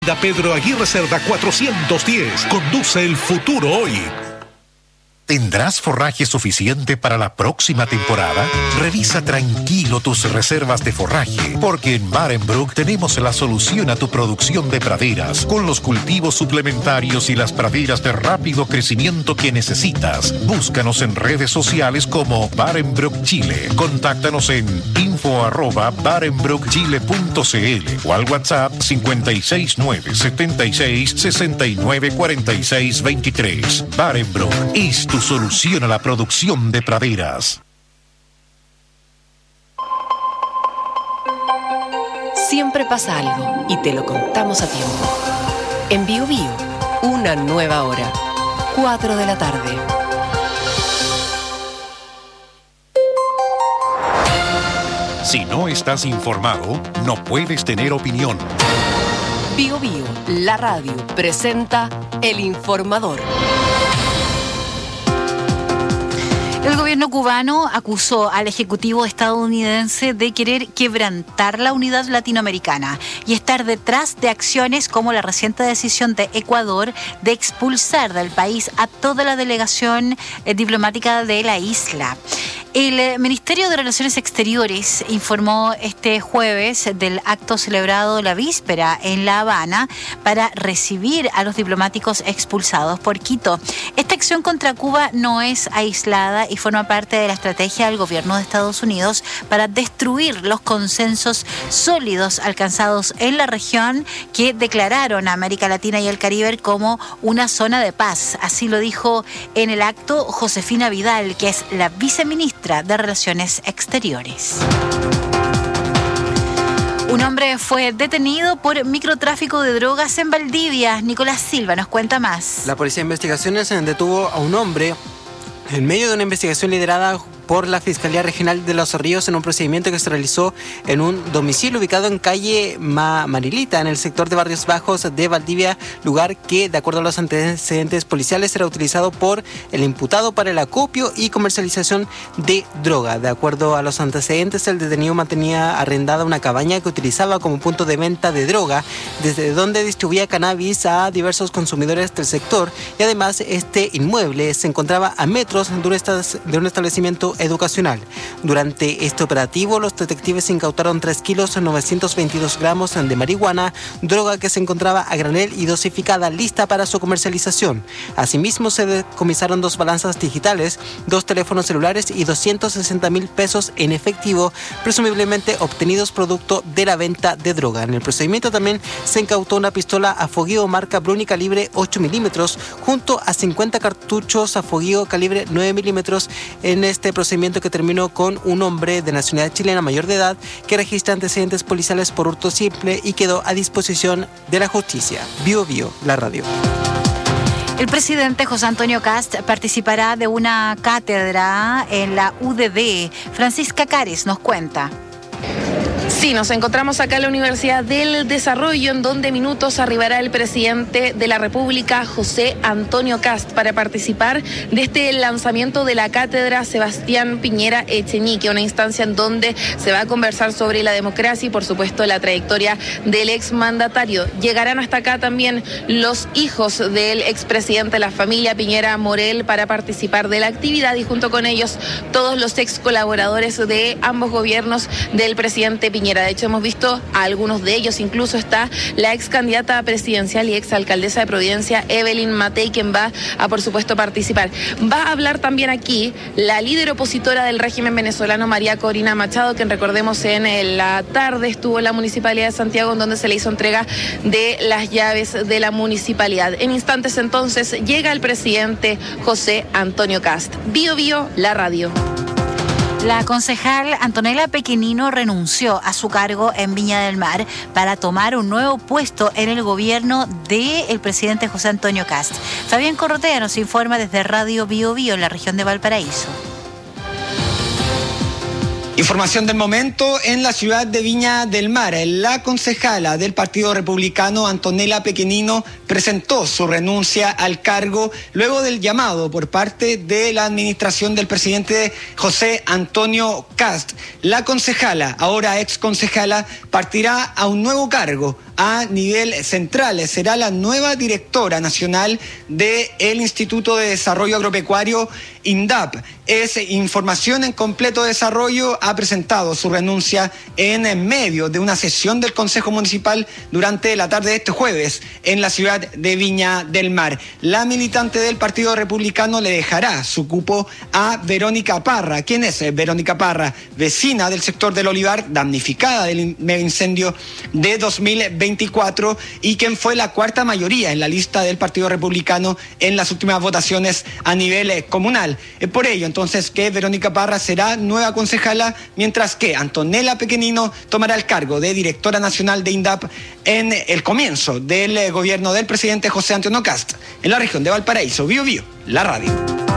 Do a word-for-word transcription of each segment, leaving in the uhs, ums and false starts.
Pedro Aguirre Cerda cuatrocientos diez. Conduce el futuro hoy. ¿Tendrás forraje suficiente para la próxima temporada? Revisa tranquilo tus reservas de forraje, porque en Barenbroek tenemos la solución a tu producción de praderas, con los cultivos suplementarios y las praderas de rápido crecimiento que necesitas. Búscanos en redes sociales como Barenbroek Chile. Contáctanos en info arroba barenbroek chile punto cl o al WhatsApp cincuenta y seis nueve setenta y seis sesenta y nueve cuarenta y seis veintitrés. Barenbroek es tu solución a la producción de praderas. Siempre pasa algo y te lo contamos a tiempo. En Bio Bio, una nueva hora. cuatro de la tarde. Si no estás informado, no puedes tener opinión. Bio Bio, la radio, presenta El Informador. El gobierno cubano acusó al ejecutivo estadounidense de querer quebrantar la unidad latinoamericana y estar detrás de acciones como la reciente decisión de Ecuador de expulsar del país a toda la delegación eh, diplomática de la isla. El Ministerio de Relaciones Exteriores informó este jueves del acto celebrado la víspera en La Habana para recibir a los diplomáticos expulsados por Quito. Esta acción contra Cuba no es aislada y forma parte de la estrategia del gobierno de Estados Unidos para destruir los consensos sólidos alcanzados en la región que declararon a América Latina y el Caribe como una zona de paz. Así lo dijo en el acto Josefina Vidal, que es la viceministra de Relaciones Exteriores. Un hombre fue detenido por microtráfico de drogas en Valdivia. Nicolás Silva nos cuenta más. La Policía de Investigaciones detuvo a un hombre en medio de una investigación liderada por la Fiscalía Regional de Los Ríos en un procedimiento que se realizó en un domicilio ubicado en calle Ma Marilita, en el sector de Barrios Bajos de Valdivia, lugar que, de acuerdo a los antecedentes policiales, era utilizado por el imputado para el acopio y comercialización de droga. De acuerdo a los antecedentes, el detenido mantenía arrendada una cabaña que utilizaba como punto de venta de droga, desde donde distribuía cannabis a diversos consumidores del sector, y además este inmueble se encontraba a metros de un, de un establecimiento educacional. Durante este operativo, los detectives incautaron tres kilos novecientos veintidós gramos de marihuana, droga que se encontraba a granel y dosificada, lista para su comercialización. Asimismo, se decomisaron dos balanzas digitales, dos teléfonos celulares y doscientos sesenta mil pesos en efectivo, presumiblemente obtenidos producto de la venta de droga. En el procedimiento también se incautó una pistola a fogueo marca Bruni calibre ocho milímetros, junto a cincuenta cartuchos a fogueo calibre nueve milímetros en este procedimiento que terminó con un hombre de nacionalidad chilena mayor de edad que registra antecedentes policiales por hurto simple y quedó a disposición de la justicia. Bio Bio, la radio. El presidente José Antonio Kast participará de una cátedra en la U D D. Francisca Cares nos cuenta. Sí, nos encontramos acá en la Universidad del Desarrollo, en donde minutos arribará el presidente de la República, José Antonio Kast, para participar de este lanzamiento de la cátedra Sebastián Piñera Echenique, una instancia en donde se va a conversar sobre la democracia y, por supuesto, la trayectoria del exmandatario. Llegarán hasta acá también los hijos del expresidente de la familia Piñera Morel para participar de la actividad, y junto con ellos todos los ex colaboradores de ambos gobiernos del presidente Piñera. De hecho, hemos visto a algunos de ellos, incluso está la ex candidata presidencial y ex alcaldesa de Providencia, Evelyn Matei, quien va a, por supuesto, participar. Va a hablar también aquí la líder opositora del régimen venezolano, María Corina Machado, quien, recordemos, en la tarde estuvo en la Municipalidad de Santiago, en donde se le hizo entrega de las llaves de la municipalidad. En instantes, entonces, llega el presidente José Antonio Kast. Bio Bio, la radio. La concejal Antonella Pequenino renunció a su cargo en Viña del Mar para tomar un nuevo puesto en el gobierno del presidente José Antonio Kast. Fabián Corrotea nos informa desde Radio Bio Bio en la región de Valparaíso. Información del momento en la ciudad de Viña del Mar. La concejala del Partido Republicano, Antonella Pequenino, presentó su renuncia al cargo luego del llamado por parte de la administración del presidente José Antonio Kast. La concejala, ahora ex concejala, partirá a un nuevo cargo a nivel central. Será la nueva directora nacional del Instituto de Desarrollo Agropecuario, INDAP. Es Información en Completo Desarrollo ha presentado su renuncia en medio de una sesión del Consejo Municipal durante la tarde de este jueves en la ciudad de Viña del Mar. La militante del Partido Republicano le dejará su cupo a Verónica Parra. ¿Quién es Verónica Parra? Vecina del sector del Olivar, damnificada del incendio de dos mil veinticuatro y quien fue la cuarta mayoría en la lista del Partido Republicano en las últimas votaciones a nivel comunal. Es por ello entonces que Verónica Parra será nueva concejala, mientras que Antonella Pequenino tomará el cargo de directora nacional de INDAP en el comienzo del gobierno del presidente José Antonio Kast en la región de Valparaíso. Bío Bío, la radio.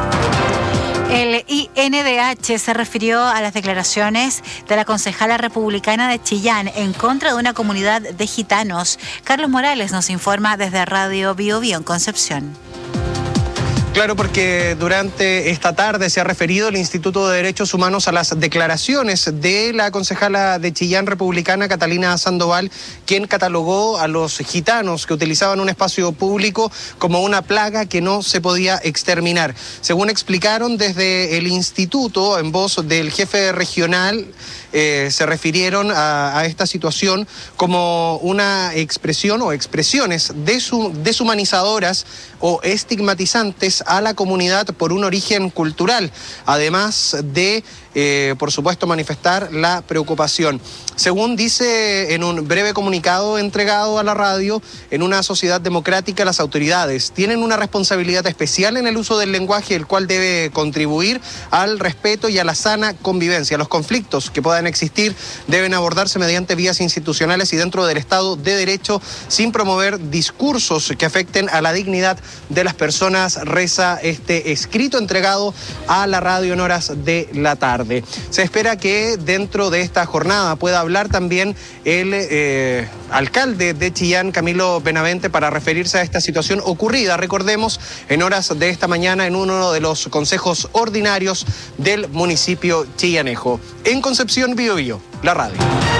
El I N D H se refirió a las declaraciones de la concejala republicana de Chillán en contra de una comunidad de gitanos. Carlos Morales nos informa desde Radio Bío Bío en Concepción. Claro, porque durante esta tarde se ha referido el Instituto de Derechos Humanos a las declaraciones de la concejala de Chillán republicana, Catalina Sandoval, quien catalogó a los gitanos que utilizaban un espacio público como una plaga que no se podía exterminar. Según explicaron desde el instituto, en voz del jefe regional, eh, se refirieron a, a esta situación como una expresión o expresiones desu, deshumanizadoras o estigmatizantes a la comunidad por un origen cultural, además de, eh, por supuesto, manifestar la preocupación. Según dice en un breve comunicado entregado a la radio, en una sociedad democrática las autoridades tienen una responsabilidad especial en el uso del lenguaje, el cual debe contribuir al respeto y a la sana convivencia. Los conflictos que puedan existir deben abordarse mediante vías institucionales y dentro del Estado de Derecho, sin promover discursos que afecten a la dignidad de las personas, reza este escrito entregado a la radio en horas de la tarde. Se espera que dentro de esta jornada pueda hablar también el eh, alcalde de Chillán, Camilo Benavente, para referirse a esta situación ocurrida, recordemos, en horas de esta mañana en uno de los consejos ordinarios del municipio chillanejo. En Concepción, Bío Bío, la radio.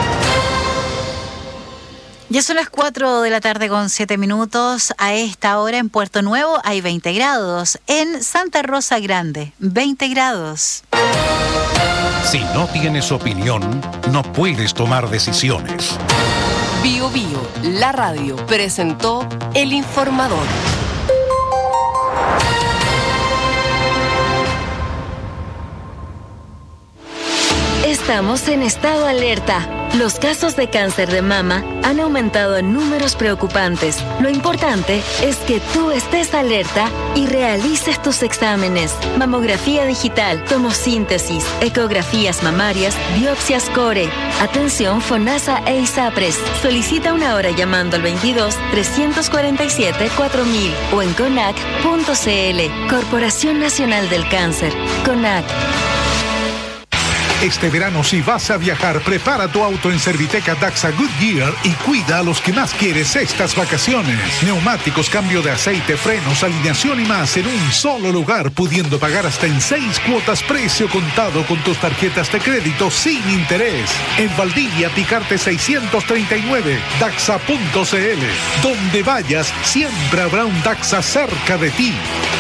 Ya son las cuatro de la tarde con siete minutos. A esta hora en Puerto Nuevo hay veinte grados. En Santa Rosa Grande, veinte grados. Si no tienes opinión, no puedes tomar decisiones. Bío Bío, la radio, presentó El Informador. Estamos en estado alerta. Los casos de cáncer de mama han aumentado en números preocupantes. Lo importante es que tú estés alerta y realices tus exámenes. Mamografía digital, tomosíntesis, ecografías mamarias, biopsias core. Atención FONASA e ISAPRES. Solicita una hora llamando al veintidós, trescientos cuarenta y siete, cuatro mil o en conac punto c l. Corporación Nacional del Cáncer. CONAC. Este verano, si vas a viajar, prepara tu auto en Serviteca Daxa Goodyear y cuida a los que más quieres estas vacaciones. Neumáticos, cambio de aceite, frenos, alineación y más en un solo lugar, pudiendo pagar hasta en seis cuotas precio contado con tus tarjetas de crédito sin interés. En Valdivia, Picarte seiscientos treinta y nueve, daxa punto c l. Donde vayas, siempre habrá un Daxa cerca de ti.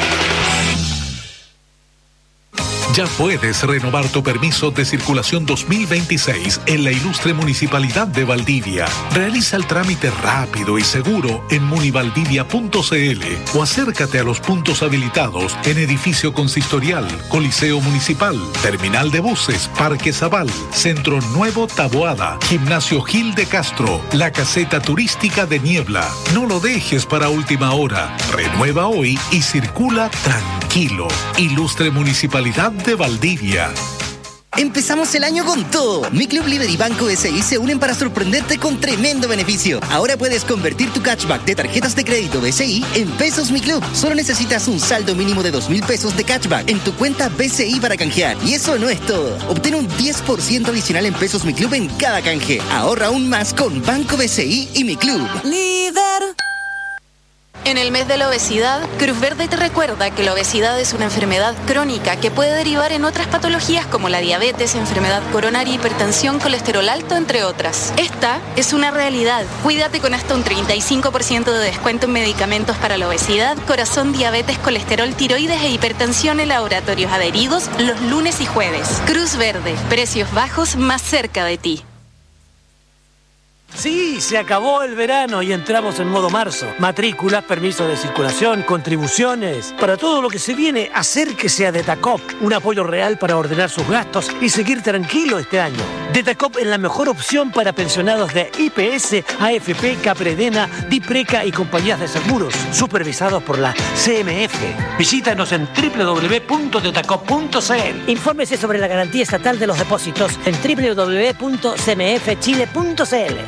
Ya puedes renovar tu permiso de circulación dos mil veintiséis en la ilustre Municipalidad de Valdivia. Realiza el trámite rápido y seguro en munivaldivia punto c l o acércate a los puntos habilitados en Edificio Consistorial, Coliseo Municipal, Terminal de Buses, Parque Zabal, Centro Nuevo Taboada, Gimnasio Gil de Castro, la Caseta Turística de Niebla. No lo dejes para última hora. Renueva hoy y circula tranquilo. Ilustre Municipalidad de Valdivia. Empezamos el año con todo. Mi Club Líder y Banco B C I se unen para sorprenderte con tremendo beneficio. Ahora puedes convertir tu cashback de tarjetas de crédito B C I en pesos Mi Club. Solo necesitas un saldo mínimo de dos mil pesos de cashback en tu cuenta B C I para canjear. Y eso no es todo. Obtén un diez por ciento adicional en pesos Mi Club en cada canje. Ahorra aún más con Banco B C I y Mi Club. Líder. En el mes de la obesidad, Cruz Verde te recuerda que la obesidad es una enfermedad crónica que puede derivar en otras patologías como la diabetes, enfermedad coronaria, hipertensión, colesterol alto, entre otras. Esta es una realidad. Cuídate con hasta un treinta y cinco por ciento de descuento en medicamentos para la obesidad, corazón, diabetes, colesterol, tiroides e hipertensión en laboratorios adheridos los lunes y jueves. Cruz Verde, precios bajos más cerca de ti. Sí, se acabó el verano y entramos en modo marzo. Matrículas, permisos de circulación, contribuciones. Para todo lo que se viene, acérquese a Detacop. Un apoyo real para ordenar sus gastos y seguir tranquilo este año. Detacop es la mejor opción para pensionados de I P S, A F P, Capredena, Dipreca y compañías de seguros, supervisados por la C M F. Visítanos en doble u doble u doble u punto detacop punto c l. Infórmese sobre la garantía estatal de los depósitos en doble u doble u doble u punto c m f chile punto c l.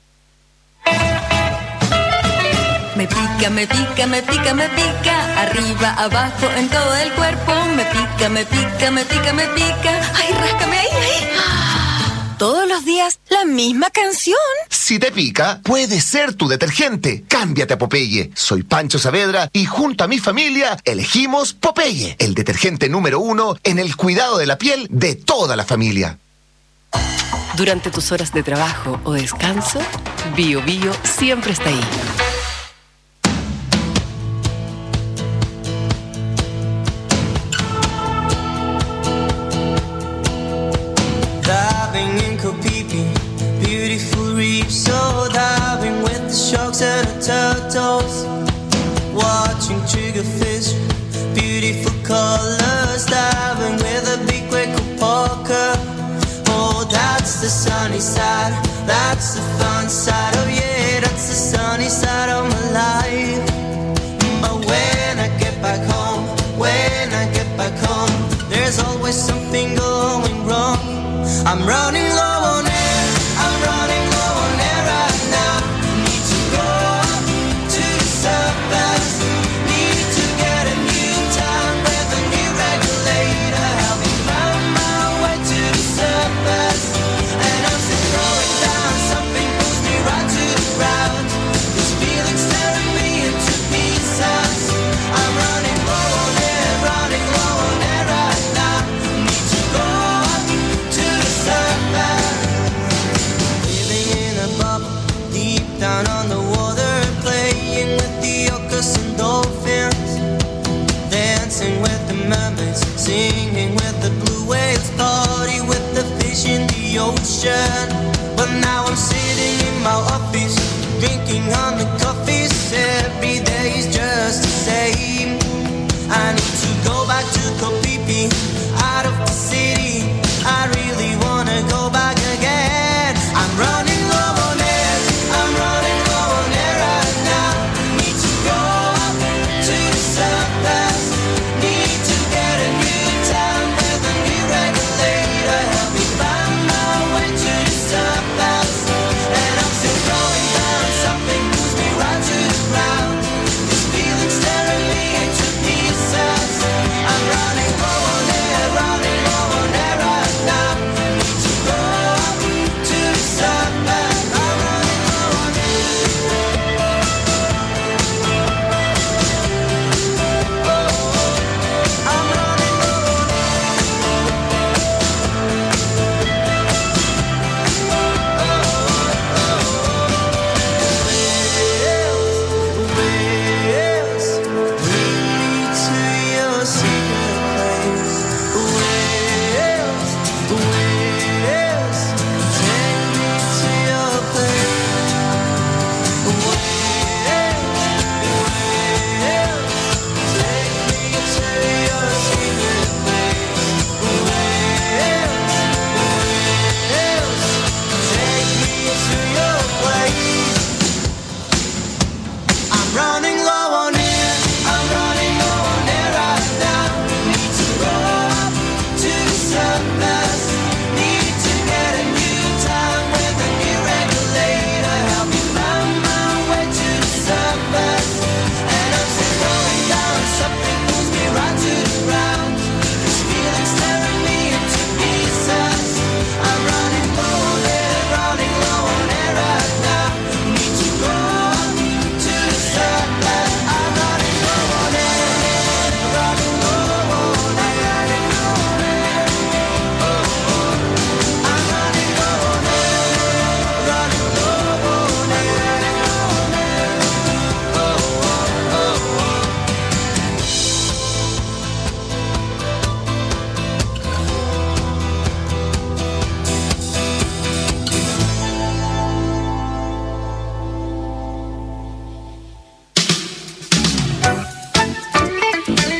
Me pica, me pica, me pica, me pica, arriba, abajo, en todo el cuerpo. Me pica, me pica, me pica, me pica. Ay, ráscame ahí, ahí. Todos los días, la misma canción. Si te pica, puede ser tu detergente. Cámbiate a Popeye. Soy Pancho Saavedra y junto a mi familia elegimos Popeye, el detergente número uno en el cuidado de la piel de toda la familia. Durante tus horas de trabajo o descanso, Bio Bio siempre está ahí. Diving in Kopipi, beautiful reef, so diving with the sharks and the turtles. Watching triggerfish, beautiful colors, diving with a big Quaker Parker. Oh, that's the sunny side, that's the fun side, oh yeah, that's the sunny side of my life. But when I get back home, when I get back home, there's always something going wrong. I'm running low on air, I'm running low on air right now. Need to go up to the surface, need to get a new time with a new regulator. Help me find my way to the surface. And I'm still going down, something pulls me right to the ground. This feeling's tearing me into pieces. I'm running low on air, running low on air right now. Need to go up to the surface.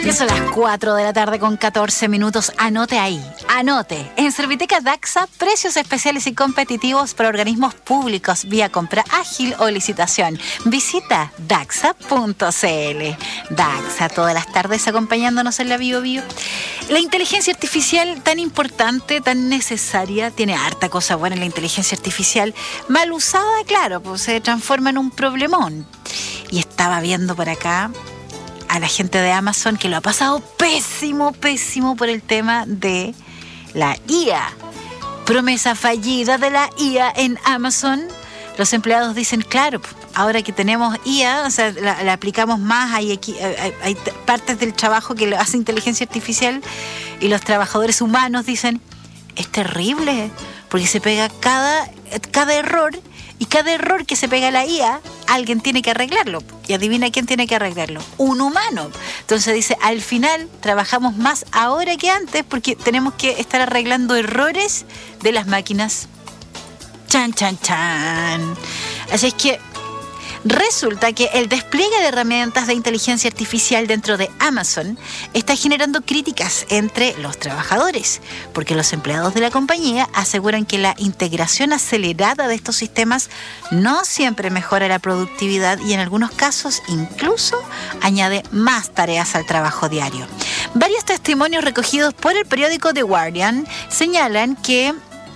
Ya son las cuatro de la tarde con catorce minutos. Anote ahí, anote. En Serviteca Daxa, precios especiales y competitivos para organismos públicos vía compra ágil o licitación. Visita daxa punto c l. Daxa, todas las tardes acompañándonos en la Bio Bio. La inteligencia artificial, tan importante, tan necesaria, tiene harta cosa buena en la inteligencia artificial. Mal usada, claro, pues se transforma en un problemón. Y estaba viendo por acá a la gente de Amazon que lo ha pasado pésimo, pésimo por el tema de la I A. Promesa fallida de la I A en Amazon. Los empleados dicen, claro, ahora que tenemos I A, o sea, la, la aplicamos más, hay, hay, hay partes del trabajo que lo hace inteligencia artificial y los trabajadores humanos dicen, es terrible, porque se pega cada, cada error. Y cada error que se pega a la I A, alguien tiene que arreglarlo. Y adivina quién tiene que arreglarlo. Un humano. Entonces dice, al final trabajamos más ahora que antes porque tenemos que estar arreglando errores de las máquinas. Chan, chan, chan. Así es que resulta que el despliegue de herramientas de inteligencia artificial dentro de Amazon está generando críticas entre los trabajadores, porque los empleados de la compañía aseguran que la integración acelerada de estos sistemas no siempre mejora la productividad y en algunos casos incluso añade más tareas al trabajo diario. Varios testimonios recogidos por el periódico The Guardian señalan que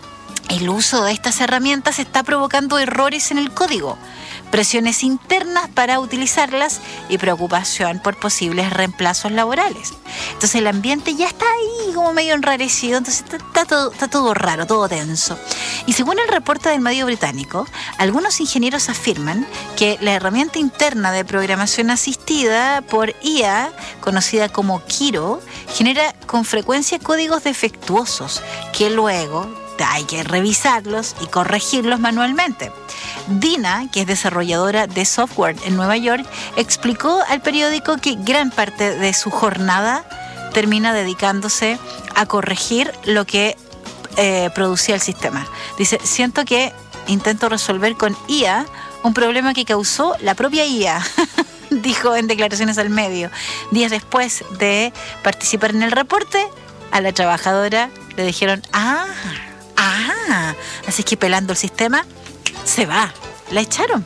el uso de estas herramientas está provocando errores en el código, presiones internas para utilizarlas y preocupación por posibles reemplazos laborales. Entonces el ambiente ya está ahí como medio enrarecido, entonces está, está, todo, está todo raro, todo tenso. Y según el reporte del medio británico, algunos ingenieros afirman que la herramienta interna de programación asistida por I A, conocida como Kiro, genera con frecuencia códigos defectuosos que luego hay que revisarlos y corregirlos manualmente. Dina, que es desarrolladora de software en Nueva York, explicó al periódico que gran parte de su jornada termina dedicándose a corregir lo que eh, producía el sistema. Dice, siento que intento resolver con I A un problema que causó la propia I A. Dijo en declaraciones al medio. Días después de participar en el reporte, a la trabajadora le dijeron, ah, ah, así que pelando el sistema, se va. La echaron.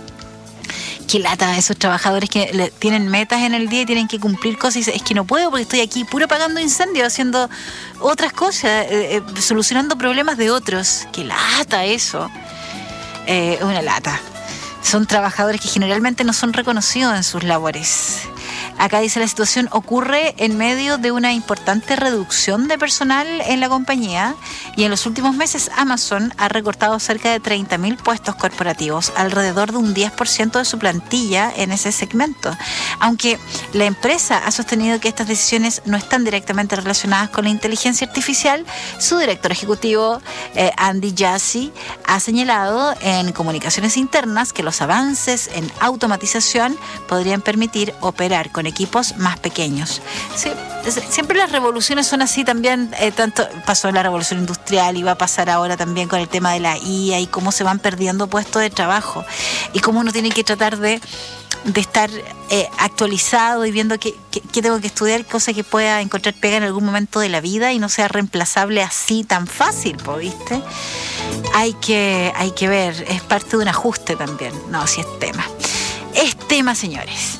Qué lata esos trabajadores que le, tienen metas en el día y tienen que cumplir cosas y dicen, es que no puedo porque estoy aquí puro apagando incendios, haciendo otras cosas, eh, eh, solucionando problemas de otros. Qué lata eso. Eh, una lata. Son trabajadores que generalmente no son reconocidos en sus labores. Acá dice, la situación ocurre en medio de una importante reducción de personal en la compañía y en los últimos meses Amazon ha recortado cerca de treinta mil puestos corporativos, alrededor de un diez por ciento de su plantilla en ese segmento. Aunque la empresa ha sostenido que estas decisiones no están directamente relacionadas con la inteligencia artificial, su director ejecutivo, eh, Andy Jassy, ha señalado en comunicaciones internas que los avances en automatización podrían permitir operar con equipos más pequeños. Sí, siempre las revoluciones son así también, eh, tanto pasó en la revolución industrial y va a pasar ahora también con el tema de la I A y cómo se van perdiendo puestos de trabajo y cómo uno tiene que tratar de, de estar eh, actualizado y viendo qué tengo que estudiar, cosa que pueda encontrar pega en algún momento de la vida y no sea reemplazable así tan fácil, ¿viste? Hay que, hay que ver, es parte de un ajuste también. No, si es tema. Es tema, señores.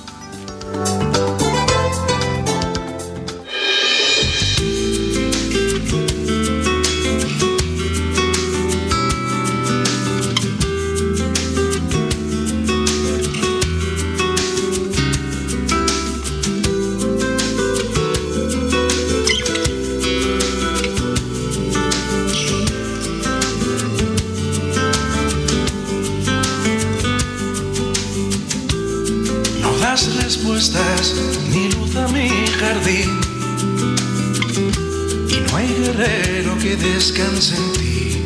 Respuestas ni luz a mi jardín y no hay guerrero que descanse en ti.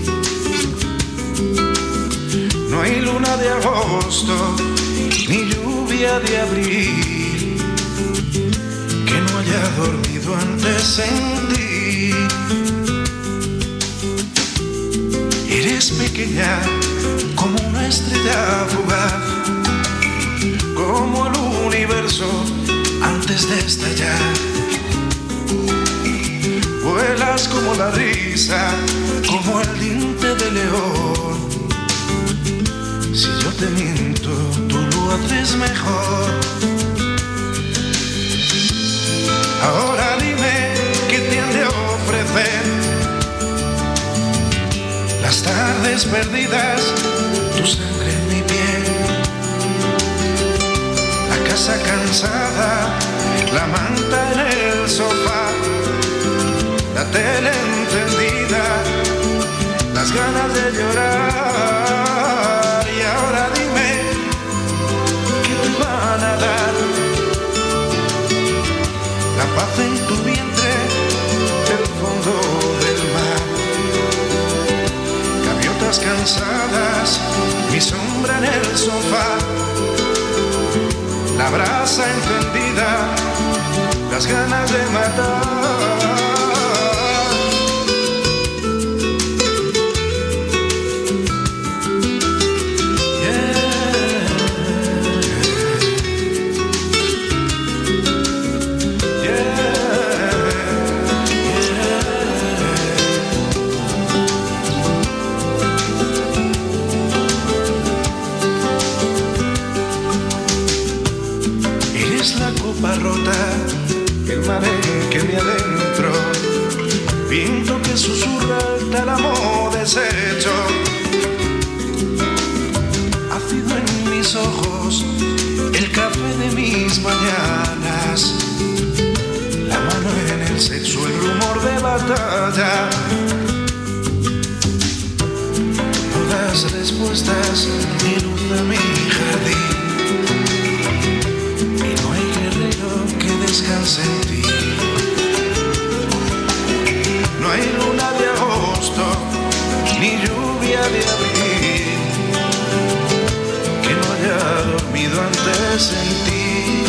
No hay luna de agosto ni lluvia de abril que no haya dormido antes en ti. Eres pequeña como una estrella fugaz, como el universo antes de estallar. es como la risa, como el diente de león. Si yo te miento, tú lo haces mejor. Ahora dime qué te han de ofrecer. Las tardes perdidas, tu sangre en mi piel. La casa cansada, la manta en el sofá, la tele encendida, las ganas de llorar. Y ahora dime qué te van a dar. La paz en tu vientre, el fondo del mar. Gaviotas cansadas, mi sombra en el sofá. La brasa encendida, las ganas de matar. Rota, el mare que me adentro, viento que susurra el tálamo deshecho, ácido en mis ojos, el café de mis mañanas, la mano en el sexo, el rumor de batalla, no das respuestas ni luz a mi jardín. Descansa en ti. No hay luna de agosto ni lluvia de abril que no haya dormido antes en ti.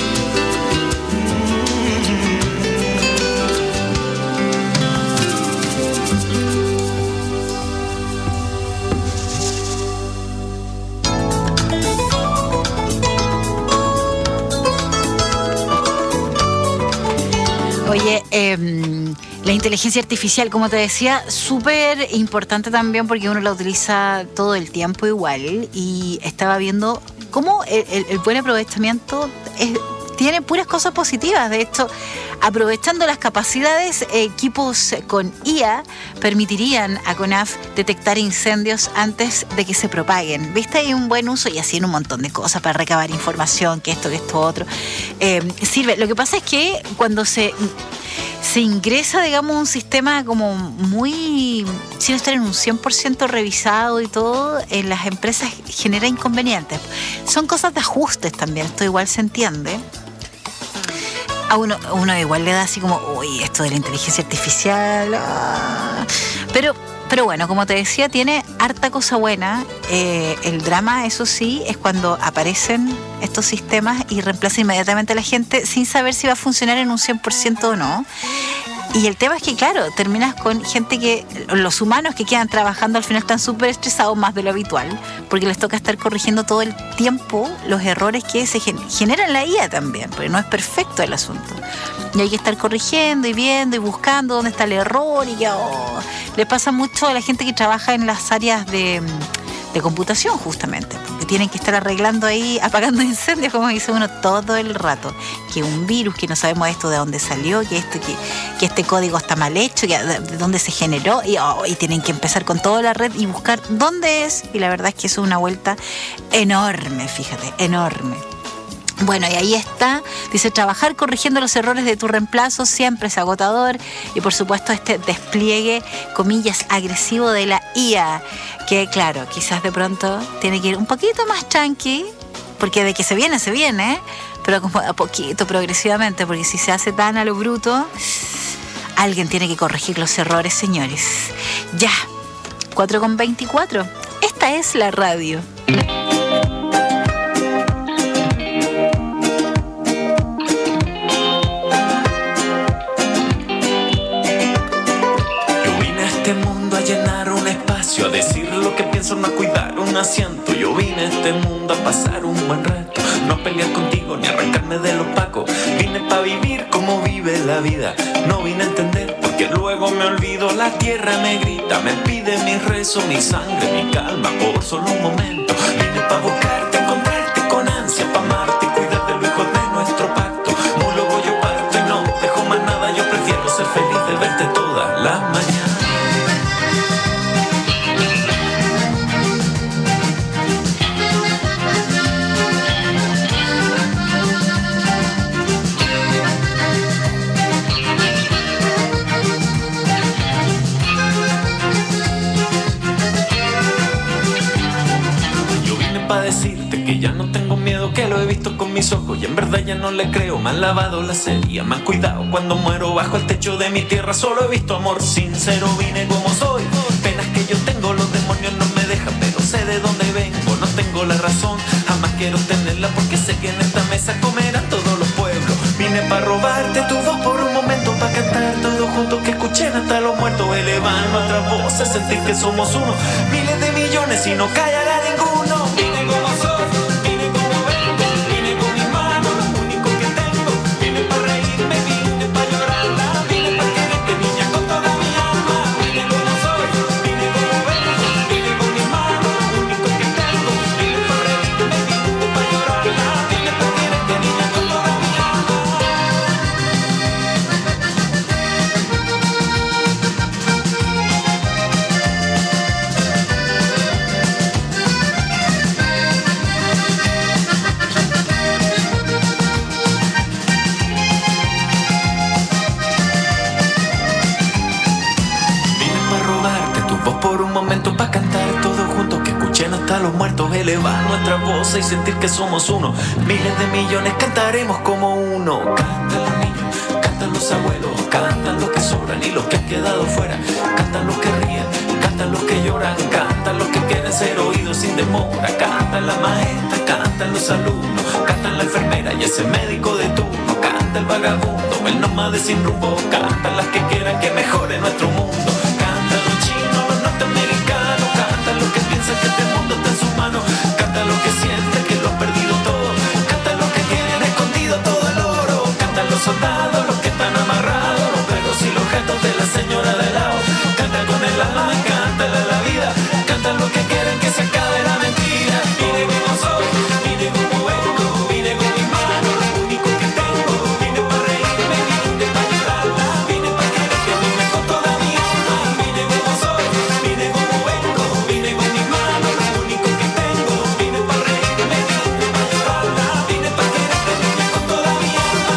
Oye, eh, la inteligencia artificial, como te decía, súper importante también porque uno la utiliza todo el tiempo igual, y estaba viendo cómo el, el, el buen aprovechamiento es, tiene puras cosas positivas. De hecho, aprovechando las capacidades, equipos con I A permitirían a CONAF detectar incendios antes de que se propaguen. ¿Viste? Hay un buen uso y así en un montón de cosas para recabar información, que esto, que esto, otro. Eh, sirve. Lo que pasa es que cuando se, se ingresa, digamos, un sistema como muy, sin estar en un cien por ciento revisado y todo, en las empresas genera inconvenientes. Son cosas de ajustes también, esto igual se entiende. A uno, uno igual le da así como, uy, esto de la inteligencia artificial. Ah. Pero, pero bueno, como te decía, tiene harta cosa buena. Eh, el drama, eso sí, es cuando aparecen estos sistemas y reemplazan inmediatamente a la gente sin saber si va a funcionar en un cien por ciento o no. Y el tema es que, claro, terminas con gente que, los humanos que quedan trabajando al final están súper estresados más de lo habitual, porque les toca estar corrigiendo todo el tiempo los errores que se gen- generan en la I A también, porque no es perfecto el asunto. Y hay que estar corrigiendo y viendo y buscando dónde está el error, y ya, oh, le pasa mucho a la gente que trabaja en las áreas de, de computación, justamente, porque tienen que estar arreglando ahí, apagando incendios, como dice uno, todo el rato. Que un virus, que no sabemos esto de dónde salió, que esto, que, que este código está mal hecho, que de, de dónde se generó, y, oh, y tienen que empezar con toda la red y buscar dónde es. Y la verdad es que eso es una vuelta enorme, fíjate, enorme. Bueno, y ahí está, dice, trabajar corrigiendo los errores de tu reemplazo siempre es agotador, y por supuesto este despliegue, comillas, agresivo de la I A, que claro, quizás de pronto tiene que ir un poquito más tranqui, porque de que se viene, se viene, pero como a poquito, progresivamente, porque si se hace tan a lo bruto, alguien tiene que corregir los errores, señores. Ya, cuatro con veinticuatro, esta es la radio. A decir lo que pienso, no a cuidar un asiento. Yo vine a este mundo a pasar un buen rato, no a pelear contigo ni a arrancarme de los pacos. Vine pa' vivir como vive la vida, no vine a entender por qué que luego me olvido. La tierra me grita, me pide mi rezo, mi sangre, mi calma por solo un momento. Vine pa' buscarte, encontrarte con ansia, pa' amarte, cuidar de los hijos de nuestro pacto. Mulo voy yo parto y no dejo más nada. Yo prefiero ser feliz de verte todas las mañanas. Pa' decirte que ya no tengo miedo, que lo he visto con mis ojos y en verdad ya no le creo. Me han lavado la serie, me han cuidado cuando muero bajo el techo de mi tierra. Solo he visto amor sincero, vine como soy. Penas que yo tengo, los demonios no me dejan, pero sé de dónde vengo. No tengo la razón, jamás quiero tenerla, porque sé que en esta mesa comerán todos los pueblos. Vine pa' robarte tu voz por un momento, pa' cantar todos juntos, que escuchen hasta los muertos, elevar nuestras voces, sentir que somos uno, miles de millones y no callará ninguno. Vine como soy, vine como vengo, vine con mis manos, lo único que tengo. Vine pa' reírme, vine pa' llorarla, vine pa' quererte, niña, con toda mi alma. Vine como soy, vine como vengo, vine con mis manos, lo único que tengo. Vine pa' reírme, vine pa' llorarla, vine pa' quererte, niña, con toda mi alma. Por un momento pa' cantar todos juntos, que escuchen hasta los muertos, elevar nuestra voz y sentir que somos uno. Miles de millones cantaremos como uno. Cantan los niños, cantan los abuelos, cantan los que sobran y los que han quedado fuera. Cantan los que ríen, cantan los que lloran, cantan los que quieren ser oídos sin demora. Cantan la maestra, cantan los alumnos, cantan la enfermera y ese médico de turno. Canta el vagabundo, el nómade sin rumbo, cantan las que quieran que mejore nuestro mundo. Que este mundo está en sus manos. Canta lo que sienten, que lo han perdido todo. Canta lo que tienen escondido todo el oro. Cantan los soldados, los que están amarrados, los perros y los gatos de la señora de lado. Canta con el alma, cántale la vida. Cantan lo que quieren que se acabe la mentira. Vine como soy, vine como vengo, vine con mis manos, lo único que tengo. Vine para reírme, vine para llorarla, vine para quererte, vine con toda mi alma. Vine como soy, vine como vengo, vine con mis manos, lo único que tengo. Vine para reírme, vine para llorarla, vine para quererte, vine con toda mi alma.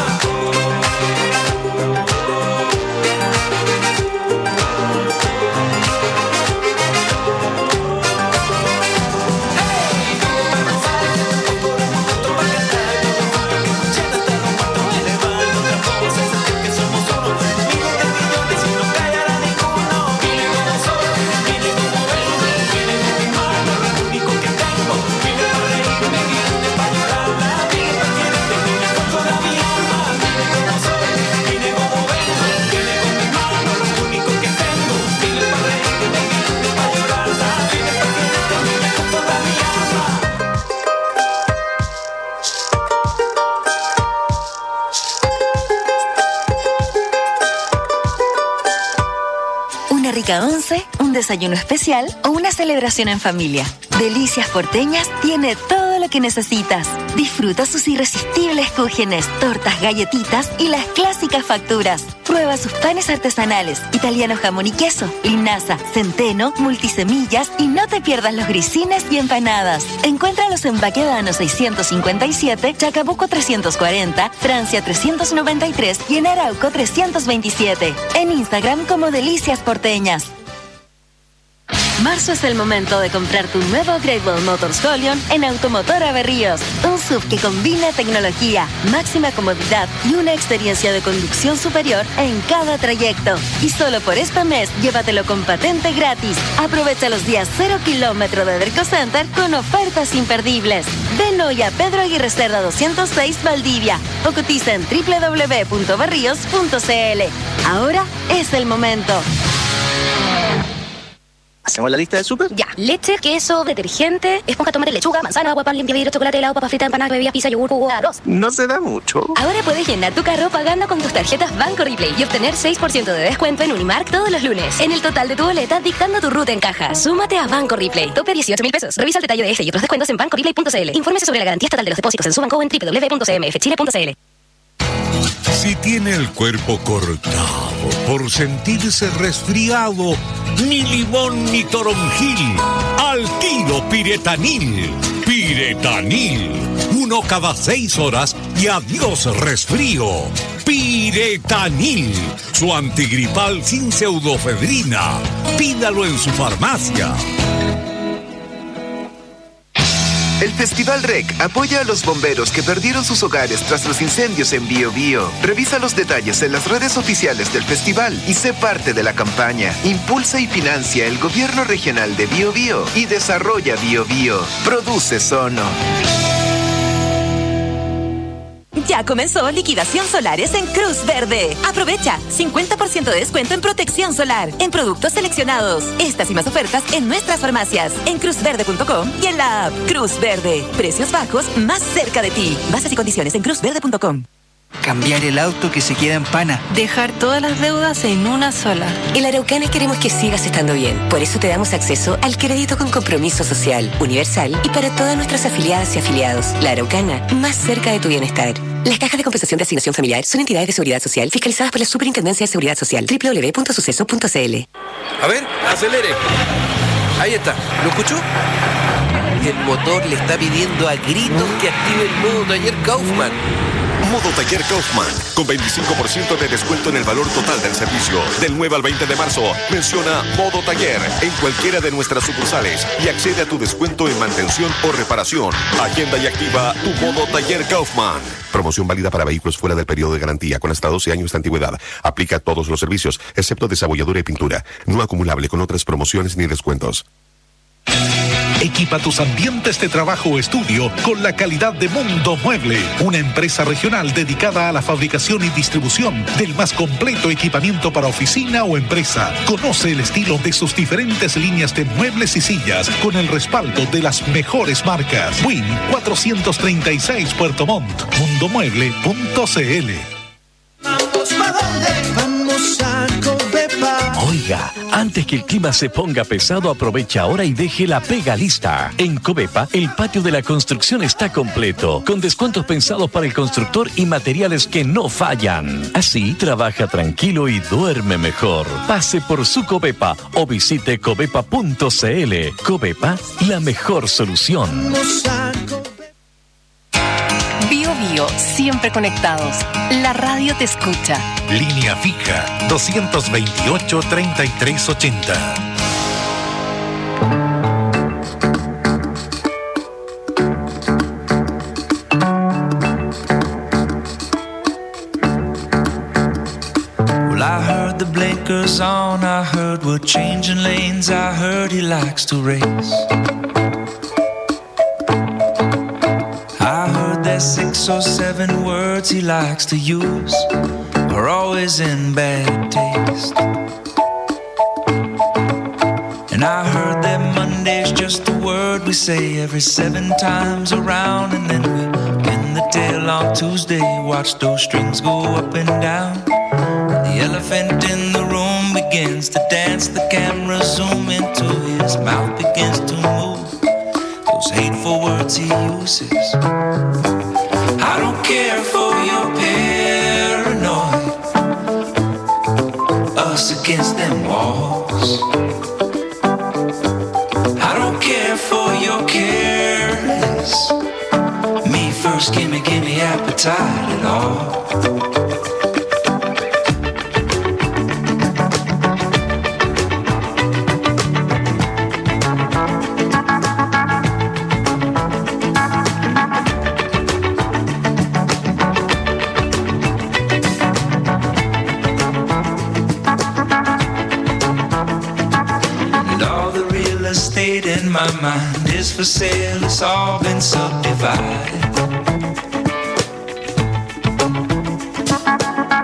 Una rica once, un desayuno especial o una celebración en familia. Delicias Porteñas tiene todo lo que necesitas. Disfruta sus irresistibles cúgenes, tortas, galletitas y las clásicas facturas. Prueba sus panes artesanales, italiano jamón y queso, linaza, centeno, multisemillas y no te pierdas los grisines y empanadas. Encuéntralos en Baquedano seiscientos cincuenta y siete, Chacabuco trescientos cuarenta, Francia trescientos noventa y tres y en Arauco trescientos veintisiete. En Instagram como Delicias Porteñas. Marzo es el momento de comprar tu nuevo Great Wall Motors Collion en Automotora Berríos. Un S U V que combina tecnología, máxima comodidad y una experiencia de conducción superior en cada trayecto. Y solo por este mes, llévatelo con patente gratis. Aprovecha los días cero kilómetro de Derco Center con ofertas imperdibles. Ven hoy a Pedro Aguirre Cerda doscientos seis Valdivia o cotiza en doble u doble u doble u punto berríos punto c l. Ahora es el momento. ¿Hacemos la lista del súper? Ya. Leche, queso, detergente, esponja, tomate, lechuga, manzana, agua, pan, limpia, vidrio, chocolate, helado, papa frita, empanadas, bebidas, pizza, yogur, jugo, arroz. No se da mucho. Ahora puedes llenar tu carro pagando con tus tarjetas Banco Replay y obtener seis por ciento de descuento en Unimark todos los lunes. En el total de tu boleta, dictando tu ruta en caja. Súmate a Banco Replay. Tope dieciocho mil pesos. Revisa el detalle de este y otros descuentos en banco replay punto c l. Infórmese sobre la garantía estatal de los depósitos en su banco o en doble u doble u doble u punto c m f chile punto c l. Si tiene el cuerpo cortado por sentirse resfriado, ni limón ni toronjil, al tiro Piretanil. Piretanil, uno cada seis horas y adiós resfrío. Piretanil, su antigripal sin pseudofedrina. Pídalo en su farmacia. El Festival R E C apoya a los bomberos que perdieron sus hogares tras los incendios en Bío Bío. Revisa los detalles en las redes oficiales del festival y sé parte de la campaña. Impulsa y financia el gobierno regional de Bío Bío y desarrolla Bío Bío. Produce Sono. Ya comenzó liquidación solares en Cruz Verde. Aprovecha cincuenta por ciento de descuento en protección solar, en productos seleccionados. Estas y más ofertas en nuestras farmacias, en cruz verde punto com y en la app Cruz Verde. Precios bajos más cerca de ti. Bases y condiciones en cruz verde punto com. Cambiar el auto que se queda en pana. Dejar todas las deudas en una sola. En La Araucana queremos que sigas estando bien. Por eso te damos acceso al crédito con compromiso social, universal y para todas nuestras afiliadas y afiliados. La Araucana, más cerca de tu bienestar. Las cajas de compensación de asignación familiar son entidades de seguridad social fiscalizadas por la Superintendencia de Seguridad Social. doble u doble u doble u punto suceso punto c l. A ver, acelere. Ahí está. ¿Lo escuchó? El motor le está pidiendo a gritos que active el modo taller Kaufman. Modo Taller Kaufman, con veinticinco por ciento de descuento en el valor total del servicio. Del nueve al veinte de marzo, menciona Modo Taller en cualquiera de nuestras sucursales y accede a tu descuento en mantención o reparación. Agenda y activa tu Modo Taller Kaufman. Promoción válida para vehículos fuera del periodo de garantía con hasta doce años de antigüedad. Aplica a todos los servicios, excepto desabolladura y pintura. No acumulable con otras promociones ni descuentos. Equipa tus ambientes de trabajo o estudio con la calidad de Mundo Mueble, una empresa regional dedicada a la fabricación y distribución del más completo equipamiento para oficina o empresa. Conoce el estilo de sus diferentes líneas de muebles y sillas con el respaldo de las mejores marcas. Win cuatrocientos treinta y seis Puerto Montt, mundo mueble punto c l. Vamos, ¿pa' dónde? Vamos a Covepa. Oiga, antes que el clima se ponga pesado, aprovecha ahora y deje la pega lista. En Covepa, el patio de la construcción está completo, con descuentos pensados para el constructor y materiales que no fallan. Así, trabaja tranquilo y duerme mejor. Pase por su Covepa o visite covepa punto c l. Covepa, la mejor solución. Bío Bío, siempre conectados. La radio te escucha. Línea fija dos veintiocho, treinta y tres ochenta. Well, I heard the blinkers on, I heard we're changing lanes, I heard he likes to race. I heard there's six or seven words he likes to use are always in bad taste. And I heard that Monday's just a word we say every seven times around, and then we pin the tail on Tuesday, watch those strings go up and down. The elephant in the room begins to dance, the camera zoom into his mouth begins to move. Those hateful words he uses. I don't care for your paranoid, us against them walls. I don't care for your careless, me first, gimme, gimme appetite at all. In my mind is for sale, it's all been subdivided.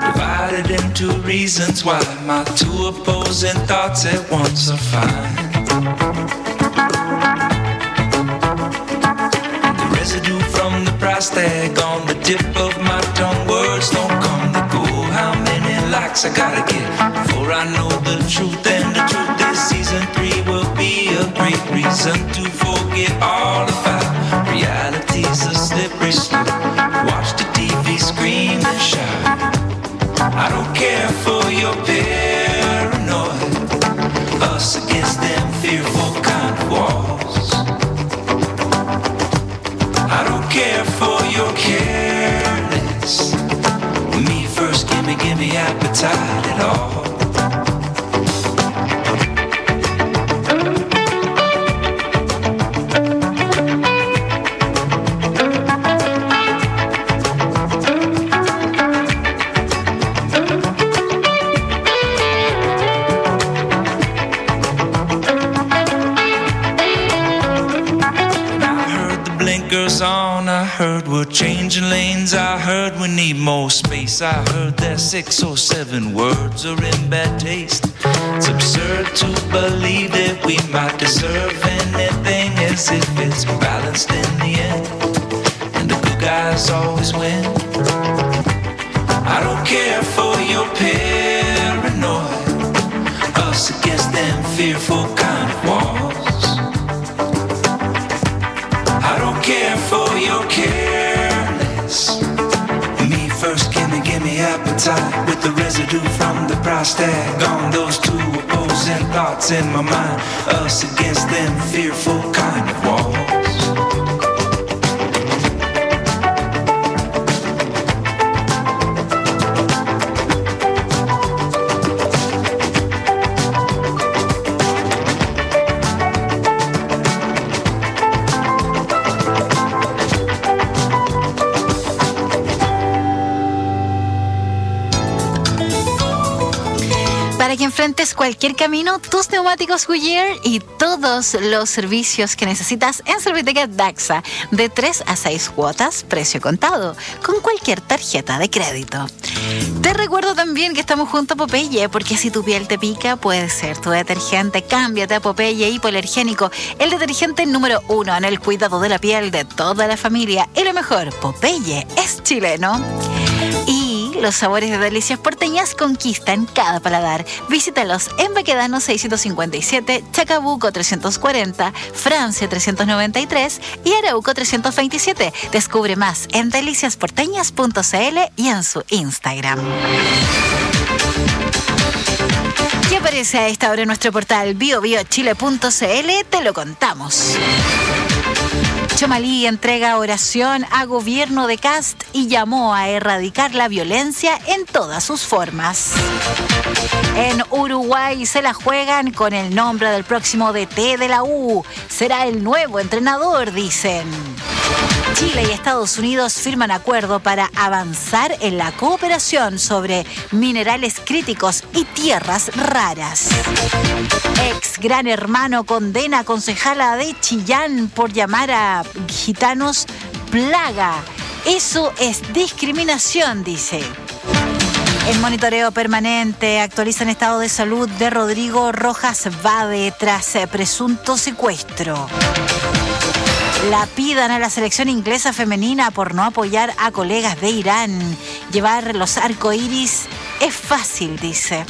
Divided into reasons why my two opposing thoughts at once are fine. The residue from the price tag on the tip of my tongue. Words don't come to go. How many likes I gotta get before I know the truth? And the truth is season three will be a great reason to forget all about reality's a slippery slope. Watch the T V scream and shout. I don't care for your paranoia, us against them fearful kind of walls. I don't care for your careless. Me first, gimme, gimme appetite at all. On, I heard we're changing lanes. I heard we need more space. I heard that six or seven words are in bad taste. It's absurd to believe that we might deserve anything as if it's balanced in the end, and the good guys always win. I don't care for your paranoia, us against them fearful kind of walls. I don't care for your careless. Me first, gimme, gimme appetite with the residue from the price tag on those two opposing thoughts in my mind. Us against them fearful kind of walls. Para que enfrentes cualquier camino, tus neumáticos Goodyear y todos los servicios que necesitas en Servitec Daxa, de tres a seis cuotas, precio contado, con cualquier tarjeta de crédito. Te recuerdo también que estamos junto a Popeye, porque si tu piel te pica, puede ser tu detergente. Cámbiate a Popeye Hipoalergénico, el detergente número uno en el cuidado de la piel de toda la familia. Y lo mejor, Popeye es chileno. Y los sabores de delicias porteñas conquistan cada paladar. Visítalos en Baquedano seiscientos cincuenta y siete, Chacabuco trescientos cuarenta, Francia trescientos noventa y tres y Arauco trescientos veintisiete. Descubre más en delicias porteñas punto c l y en su Instagram. ¿Qué aparece a esta hora en nuestro portal bio bio chile punto c l? Te lo contamos. Chomalí entrega oración a gobierno de Kast y llamó a erradicar la violencia en todas sus formas. En Uruguay se la juegan con el nombre del próximo D T de la U. Será el nuevo entrenador, dicen. Chile y Estados Unidos firman acuerdo para avanzar en la cooperación sobre minerales críticos y tierras raras. Ex Gran Hermano condena a concejala de Chillán por llamar a gitanos plaga. Eso es discriminación, dice. En monitoreo permanente actualizan estado de salud de Rodrigo Rojas Vade tras presunto secuestro. La pidan a la selección inglesa femenina por no apoyar a colegas de Irán. Llevar los arcoíris es fácil, dice.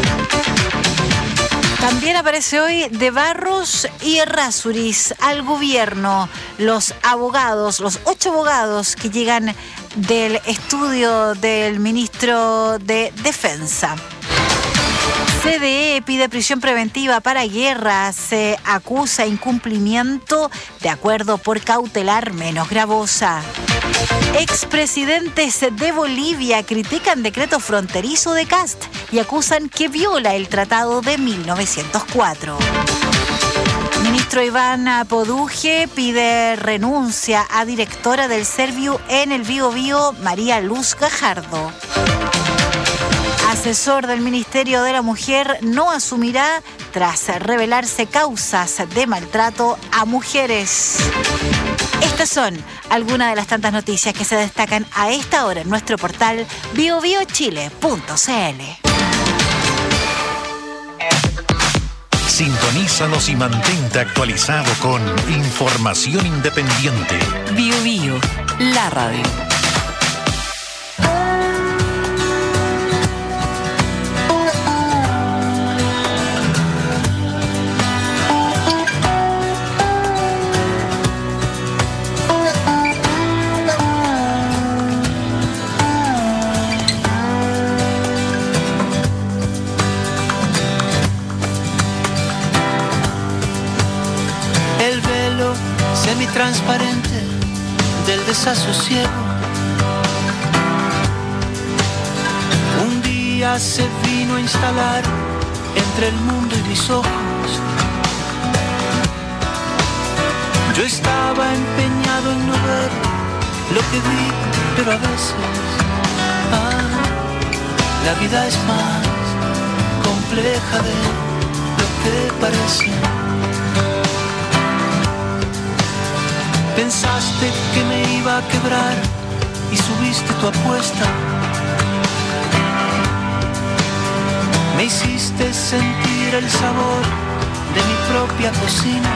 También aparece hoy de Barros y Errázuriz al gobierno. Los abogados, los ocho abogados que llegan del estudio del ministro de Defensa. C D E pide prisión preventiva para Guerra. Se acusa incumplimiento de acuerdo por cautelar menos gravosa. Expresidentes de Bolivia critican decreto fronterizo de Kast y acusan que viola el tratado de mil novecientos cuatro. Ministro Iván Poduje pide renuncia a directora del Serviu en el Bío Bío, María Luz Gajardo. Asesor del Ministerio de la Mujer no asumirá tras revelarse causas de maltrato a mujeres. Estas son algunas de las tantas noticias que se destacan a esta hora en nuestro portal bio bio chile punto c l. Sintonízanos y mantente actualizado con información independiente. Bio Bio, la radio. Transparente del desasosiego. Un día se vino a instalar entre el mundo y mis ojos. Yo estaba empeñado en no ver lo que vi, pero a veces ah, la vida es más compleja de lo que parece. Pensaste que me iba a quebrar y subiste tu apuesta. Me hiciste sentir el sabor de mi propia cocina.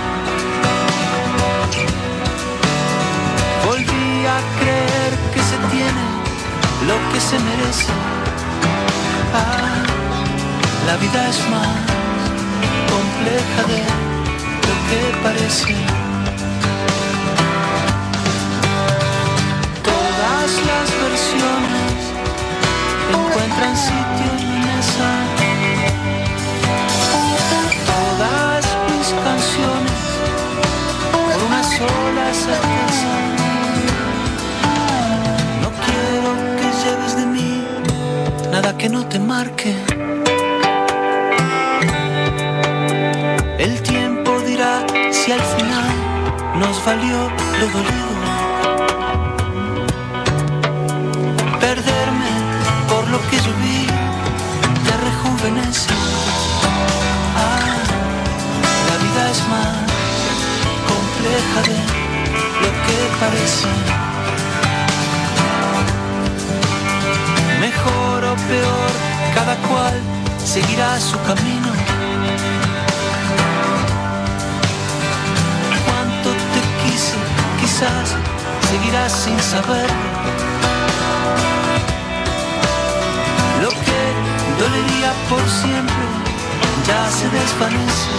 Volví a creer que se tiene lo que se merece. Ah, la vida es más compleja de lo que parece. Las versiones encuentran sitio en mi mesa. Todas mis canciones por una sola certeza. No quiero que lleves de mí nada que no te marque. El tiempo dirá si al final nos valió lo dolido. Perderme por lo que yo vi te rejuvenece. Ah, la vida es más compleja de lo que parece. Mejor o peor, cada cual seguirá su camino. Cuánto te quise, quizás seguirás sin saberlo. Lo que dolería por siempre ya se desvanece.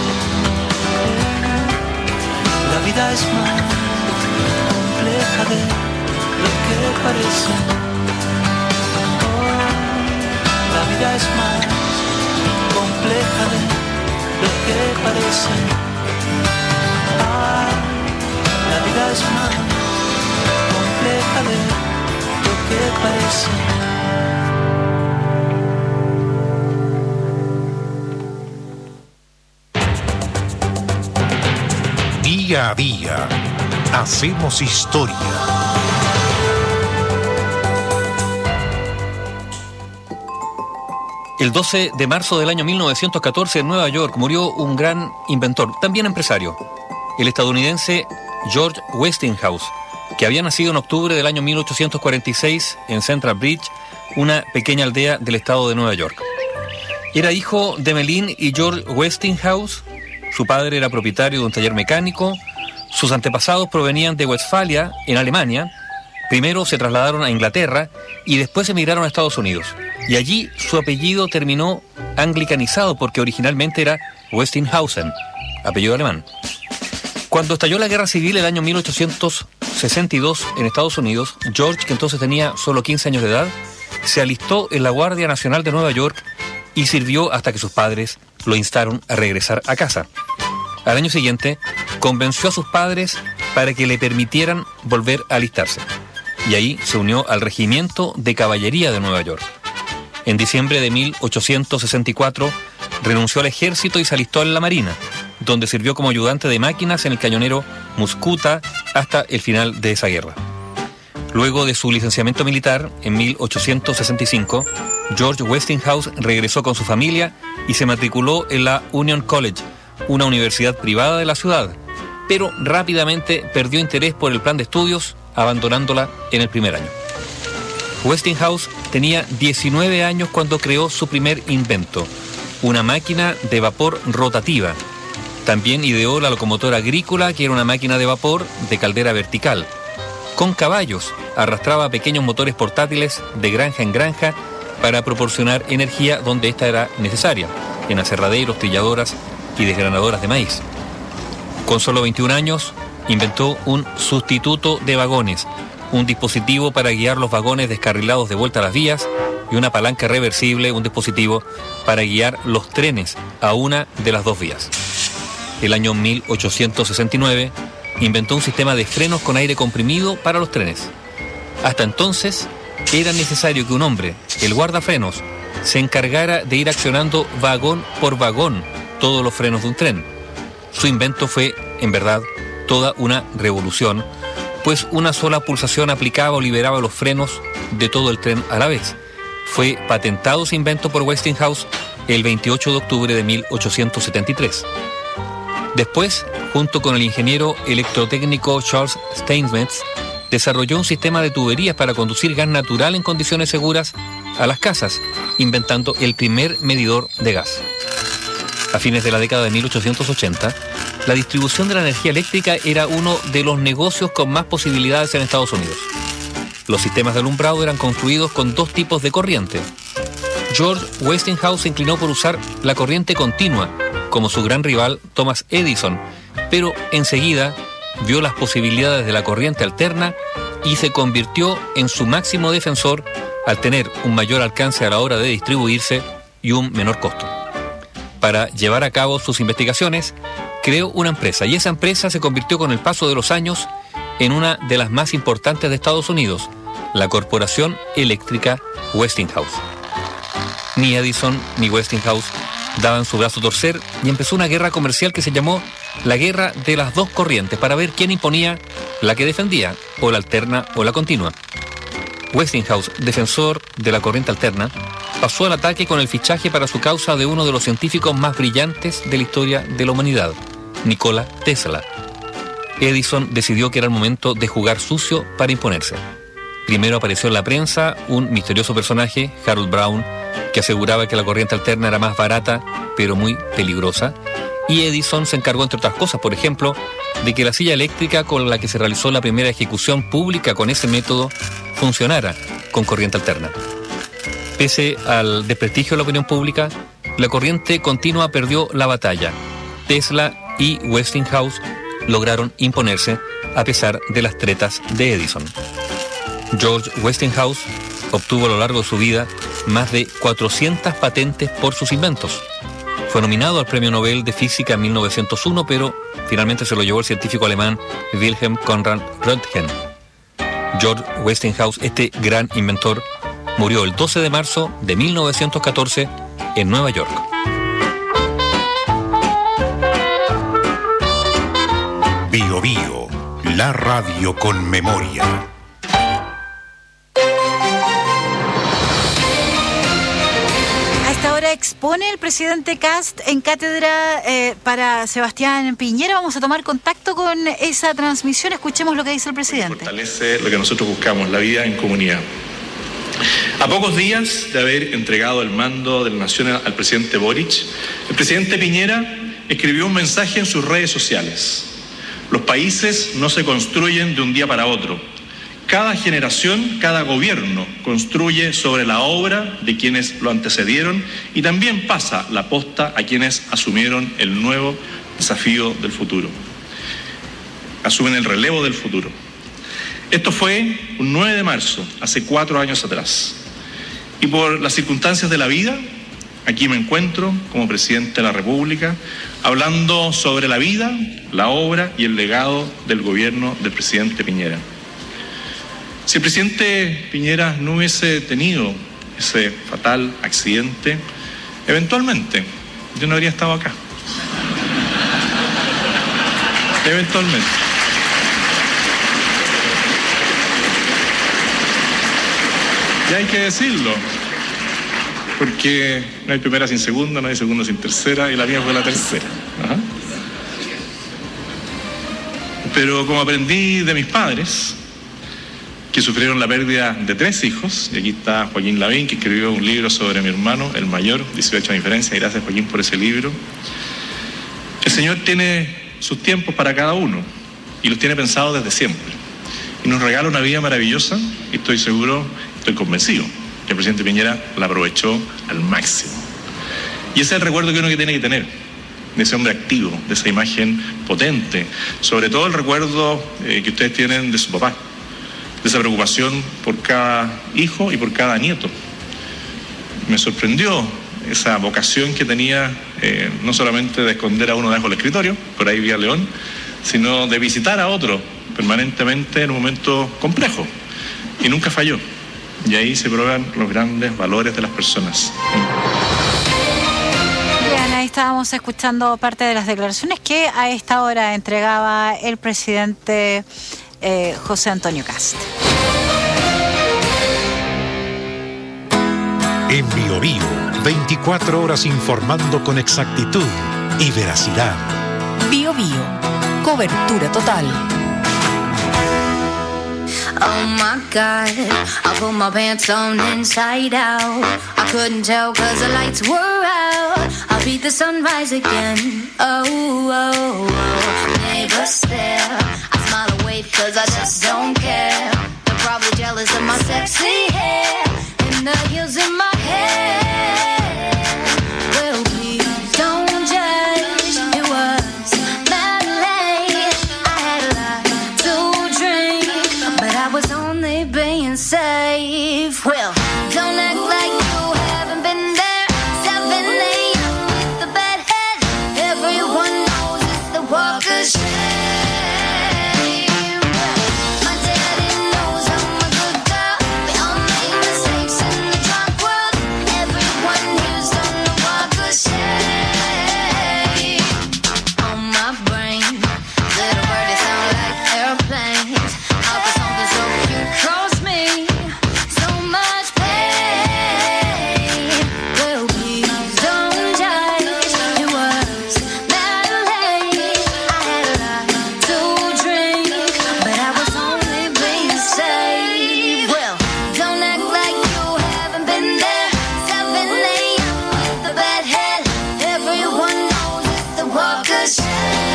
La vida es más compleja de lo que parece. Oh, la vida es más compleja de lo que parece. Ah, la vida es más compleja de lo que parece. Día a día, hacemos historia. El doce de marzo del año mil novecientos catorce en Nueva York murió un gran inventor, también empresario, el estadounidense George Westinghouse, que había nacido en octubre del año mil ochocientos cuarenta y seis en Central Bridge, una pequeña aldea del estado de Nueva York. Era hijo de Emmeline y George Westinghouse. Su padre era propietario de un taller mecánico. Sus antepasados provenían de Westfalia, en Alemania. Primero se trasladaron a Inglaterra y después emigraron a Estados Unidos. Y allí su apellido terminó anglicanizado porque originalmente era Westinghausen, apellido alemán. Cuando estalló la Guerra Civil el año mil ochocientos sesenta y dos en Estados Unidos, George, que entonces tenía solo quince años de edad, se alistó en la Guardia Nacional de Nueva York y sirvió hasta que sus padres lo instaron a regresar a casa. Al año siguiente, convenció a sus padres para que le permitieran volver a alistarse. Y ahí se unió al Regimiento de Caballería de Nueva York. En diciembre de mil ochocientos sesenta y cuatro, renunció al ejército y se alistó en la Marina, donde sirvió como ayudante de máquinas en el cañonero Muscuta hasta el final de esa guerra. Luego de su licenciamiento militar, en mil ochocientos sesenta y cinco, George Westinghouse regresó con su familia y se matriculó en la Union College, una universidad privada de la ciudad, pero rápidamente perdió interés por el plan de estudios, abandonándola en el primer año. Westinghouse tenía diecinueve años cuando creó su primer invento, una máquina de vapor rotativa, También ideó la locomotora agrícola, que era una máquina de vapor de caldera vertical. Con caballos, arrastraba pequeños motores portátiles de granja en granja para proporcionar energía donde ésta era necesaria, en aserraderos, trilladoras y desgranadoras de maíz. Con solo veintiún años, inventó un sustituto de vagones, un dispositivo para guiar los vagones descarrilados de vuelta a las vías y una palanca reversible, un dispositivo para guiar los trenes a una de las dos vías. El año mil ochocientos sesenta y nueve inventó un sistema de frenos con aire comprimido para los trenes. Hasta entonces era necesario que un hombre, el guardafrenos, se encargara de ir accionando vagón por vagón todos los frenos de un tren. Su invento fue, en verdad, toda una revolución, pues una sola pulsación aplicaba o liberaba los frenos de todo el tren a la vez. Fue patentado ese invento por Westinghouse el veintiocho de octubre de mil ochocientos setenta y tres. Después, junto con el ingeniero electrotécnico Charles Steinmetz, desarrolló un sistema de tuberías para conducir gas natural en condiciones seguras a las casas, inventando el primer medidor de gas. A fines de la década de mil ochocientos ochenta, la distribución de la energía eléctrica era uno de los negocios con más posibilidades en Estados Unidos. Los sistemas de alumbrado eran construidos con dos tipos de corriente. George Westinghouse se inclinó por usar la corriente continua, como su gran rival Thomas Edison, pero enseguida vio las posibilidades de la corriente alterna y se convirtió en su máximo defensor al tener un mayor alcance a la hora de distribuirse y un menor costo. Para llevar a cabo sus investigaciones, creó una empresa, y esa empresa se convirtió con el paso de los años en una de las más importantes de Estados Unidos, la Corporación Eléctrica Westinghouse. Ni Edison ni Westinghouse daban su brazo a torcer y empezó una guerra comercial que se llamó la Guerra de las Dos Corrientes, para ver quién imponía la que defendía, o la alterna o la continua. Westinghouse, defensor de la corriente alterna, pasó al ataque con el fichaje para su causa de uno de los científicos más brillantes de la historia de la humanidad, Nikola Tesla. Edison decidió que era el momento de jugar sucio para imponerse. Primero apareció en la prensa un misterioso personaje, Harold Brown, que aseguraba que la corriente alterna era más barata, pero muy peligrosa, y Edison se encargó, entre otras cosas, por ejemplo, de que la silla eléctrica con la que se realizó la primera ejecución pública con ese método funcionara con corriente alterna. Pese al desprestigio de la opinión pública, la corriente continua perdió la batalla. Tesla y Westinghouse lograron imponerse a pesar de las tretas de Edison. George Westinghouse obtuvo a lo largo de su vida más de cuatrocientas patentes por sus inventos. Fue nominado al Premio Nobel de Física en mil novecientos uno, pero finalmente se lo llevó el científico alemán Wilhelm Conrad Röntgen. George Westinghouse, este gran inventor, murió el doce de marzo de mil novecientos catorce en Nueva York. Bio Bio, la radio con memoria. Ahora expone el presidente Kast en cátedra eh, para Sebastián Piñera. Vamos a tomar contacto con esa transmisión. Escuchemos lo que dice el presidente. Fortalece lo que nosotros buscamos, la vida en comunidad. A pocos días de haber entregado el mando de la nación al presidente Boric, el presidente Piñera escribió un mensaje en sus redes sociales. Los países no se construyen de un día para otro. Cada generación, cada gobierno construye sobre la obra de quienes lo antecedieron y también pasa la posta a quienes asumieron el nuevo desafío del futuro. Asumen el relevo del futuro. Esto fue un nueve de marzo, hace cuatro años atrás. Y por las circunstancias de la vida, aquí me encuentro como presidente de la República, hablando sobre la vida, la obra y el legado del gobierno del presidente Piñera. Si el presidente Piñera no hubiese tenido ese fatal accidente, eventualmente yo no habría estado acá. Eventualmente. Y hay que decirlo, porque no hay primera sin segunda, no hay segunda sin tercera, y la mía fue la tercera. Ajá. Pero como aprendí de mis padres, que sufrieron la pérdida de tres hijos, y aquí está Joaquín Lavín, que escribió un libro sobre mi hermano, el mayor, dieciocho años de diferencia, y gracias Joaquín por ese libro. El Señor tiene sus tiempos para cada uno y los tiene pensados desde siempre. Y nos regala una vida maravillosa y estoy seguro, estoy convencido, que el presidente Piñera la aprovechó al máximo. Y ese es el recuerdo que uno que tiene que tener, de ese hombre activo, de esa imagen potente, sobre todo el recuerdo eh, que ustedes tienen de su papá, de esa preocupación por cada hijo y por cada nieto. Me sorprendió esa vocación que tenía, eh, no solamente de esconder a uno debajo del escritorio, por ahí vía León, sino de visitar a otro permanentemente en un momento complejo. Y nunca falló. Y ahí se prueban los grandes valores de las personas. Bien, ahí estábamos escuchando parte de las declaraciones que a esta hora entregaba el presidente eh, José Antonio Kast. En Bio Bio, veinticuatro horas informando con exactitud y veracidad. Bio Bio, cobertura total. Oh my God, I put my pants on inside out. I couldn't tell cause the lights were out. I'll beat the sunrise again. Oh, oh, oh. Neighbors stare. I smile and wave cause I just don't care. They're probably jealous of my sexy hair and the heels in my hair. Well, please don't judge. It was that late. I had a lot to drink, but I was only being safe. Well, don't act like you haven't been there. seven a.m. with the bad head. Everyone knows it's the walk of shame. My daddy knows I'm a good girl. We all make mistakes in the drunk world. Everyone here's on the walk of shame. On my brain, little birdies sound like airplanes. Up for something so cute, cross me. So much pain. Well, please don't judge. It was that late. I had a lot to drink, but I was only being safe. Well, don't act like you haven't been there. seven a.m. with the bad head. Everyone knows it's the walk of shame.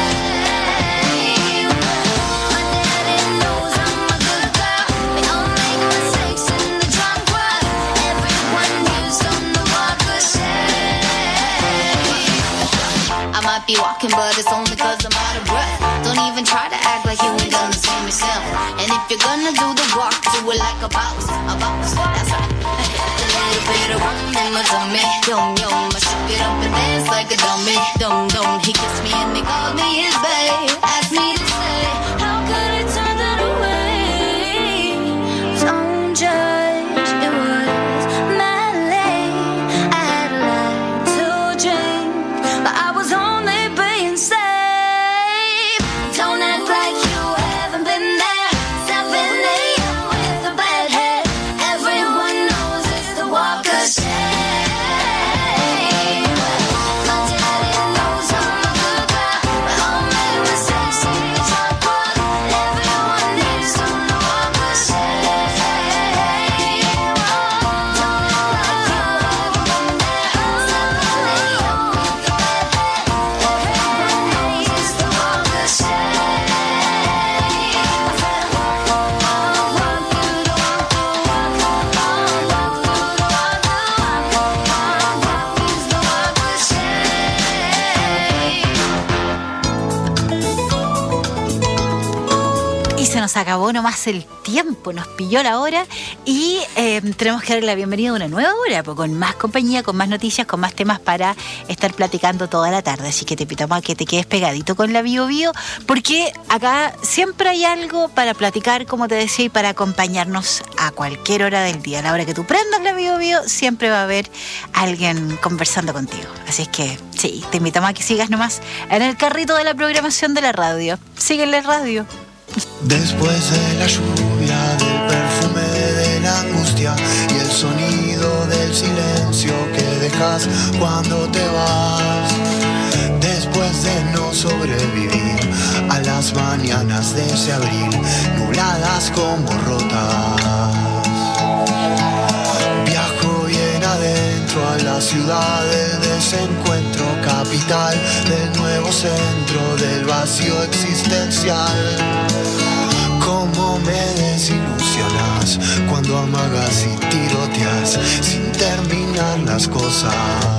My daddy knows I'm a good girl. We all make mistakes in the drunk world. Everyone here's on the walk of shame. I might be walking, but it's only cause I'm out of breath. Don't even try to act like you ain't done the same yourself. And if you're gonna do the walk, do it like a boss. A boss, that's right. A little bit of rum in my tummy. Yum, yum, I shake it up and dance like a dummy. Dum, dum, he kissed me and he called me his babe. Asked me to stay. How could I turn that away? Don't judge, it was mad late. I had a lot to drink, but I was only being safe. Don't act like you haven't been there. seven a.m. with a bad head. Everyone knows it's the walk of shame. My daddy knows I'm a good girl. We all make mistakes in the drunk world. Everyone needs to know walk of shame. Don't act like you haven't been there. seven a.m. with a bad head. Everyone knows it's the walk of shame. Y se nos acabó nomás el tiempo, nos pilló la hora y eh, tenemos que darle la bienvenida a una nueva hora, pues, con más compañía, con más noticias, con más temas para estar platicando toda la tarde. Así que te invitamos a que te quedes pegadito con la Bio Bio, porque acá siempre hay algo para platicar, como te decía, y para acompañarnos a cualquier hora del día. A la hora que tú prendas la Bio Bio, siempre va a haber alguien conversando contigo. Así es que sí, te invitamos a que sigas nomás en el carrito de la programación de la radio. Síguele radio. Después de la lluvia, del perfume de la angustia y el sonido del silencio que dejas cuando te vas. Después de no sobrevivir a las mañanas de ese abril, nubladas como rotas, viajo bien adentro a la la ciudad del desencuentro, capital del nuevo centro del vacío existencial. Cómo me desilusionas cuando amagas y tiroteas sin terminar las cosas.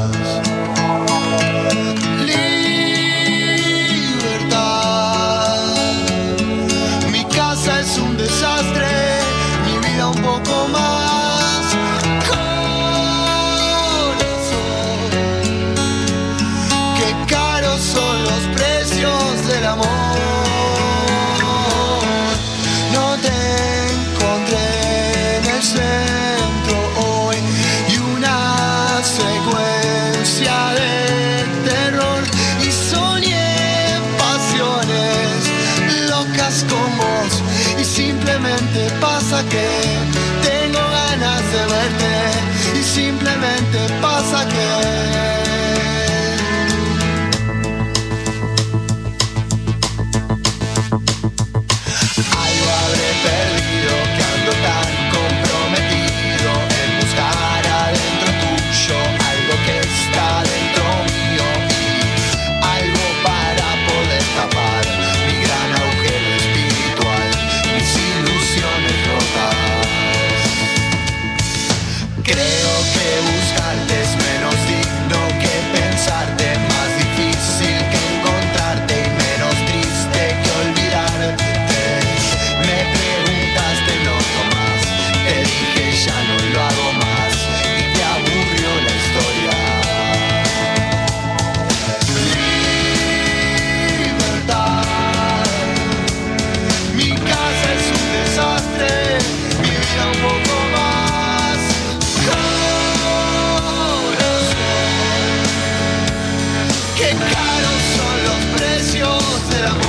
Libertad. Mi casa es un desastre, mi vida un poco más. Corazón, qué caros son los precios del amor. No te encontré en el centro hoy y una secuencia de terror y soñé pasiones locas con vos y simplemente pasa que tengo ganas de verte y simplemente pasa que perdido, que ando tan comprometido en buscar adentro tuyo algo que está dentro mío y algo para poder tapar mi gran agujero espiritual, mis ilusiones rotas. Creo que buscarte es menos digno que pensarte, más difícil que encontrarte y menos triste que olvidarte. Me preguntaste no más, te dije ya no lo hago más y te aburrió la historia. Libertad, mi casa es un desastre, mi vida un poco más. Corazón, qué caros son los precios del amor.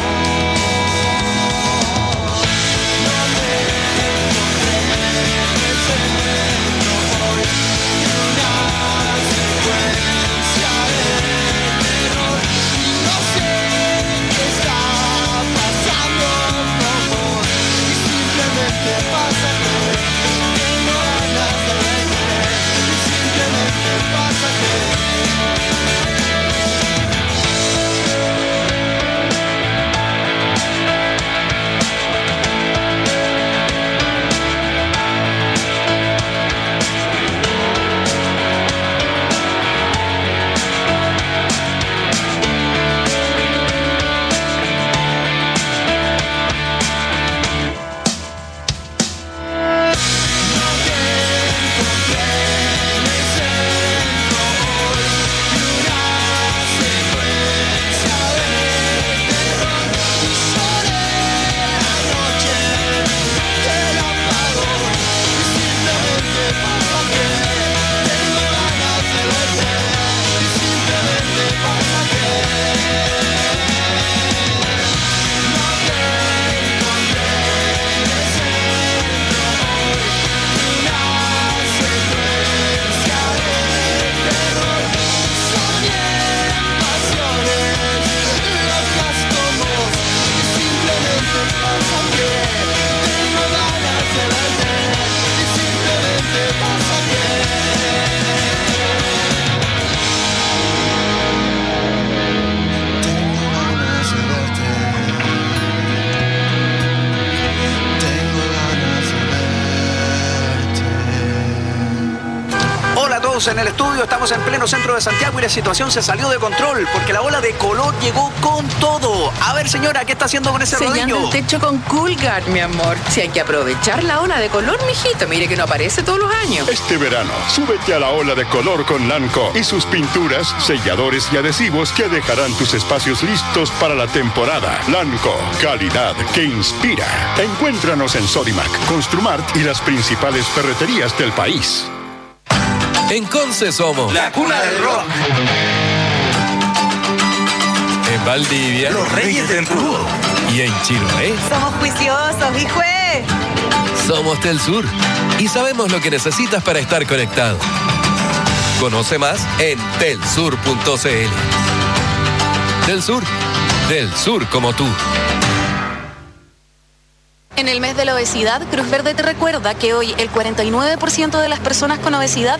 En el estudio, estamos en pleno centro de Santiago y la situación se salió de control porque la ola de color llegó con todo. A ver, señora, ¿qué está haciendo con ese Sellando rodillo? el techo con Coolguard, mi amor. Si hay que aprovechar la ola de color, mijito. Mire que no aparece todos los años. Este verano, súbete a la ola de color con Lanco y sus pinturas, selladores y adhesivos que dejarán tus espacios listos para la temporada. Lanco, calidad que inspira. Encuéntranos en Sodimac, Construmart y las principales ferreterías del país. En Conce somos la cuna del rock. En Valdivia, los reyes del crudo. Y en Chiloé, Somos juiciosos, hijo. somos Tel Sur. Y sabemos lo que necesitas para estar conectado. Conoce más en telsur punto c l. Del Sur, del Sur como tú. En el mes de la obesidad, Cruz Verde te recuerda que hoy el cuarenta y nueve por ciento de las personas con obesidad